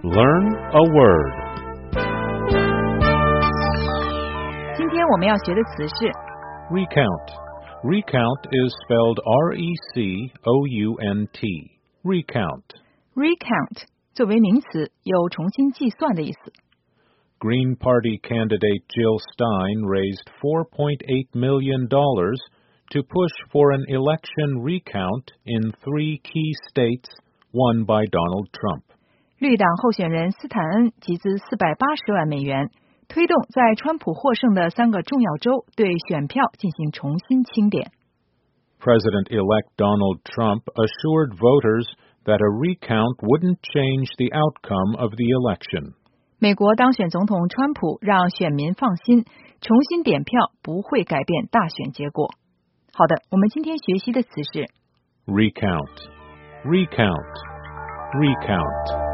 Learn a word. 今天我们要学的词是 Recount. Recount is spelled R-E-C-O-U-N-T. Recount. recount 作为名词，有重新计算的意思。 Green Party candidate Jill Stein raised $4.8 million to push for an election recount in 3 key states won by Donald Trump. 绿党候选人斯坦恩集资480万美元，推动在川普获胜的3个重要州对选票进行重新清点。 President-elect Donald Trump assured voters that a recount wouldn't change the outcome of the election. 美国当选总统川普让选民放心，重新点票不会改变大选结果。好的，我们今天学习的词是 Recount. Recount. Recount.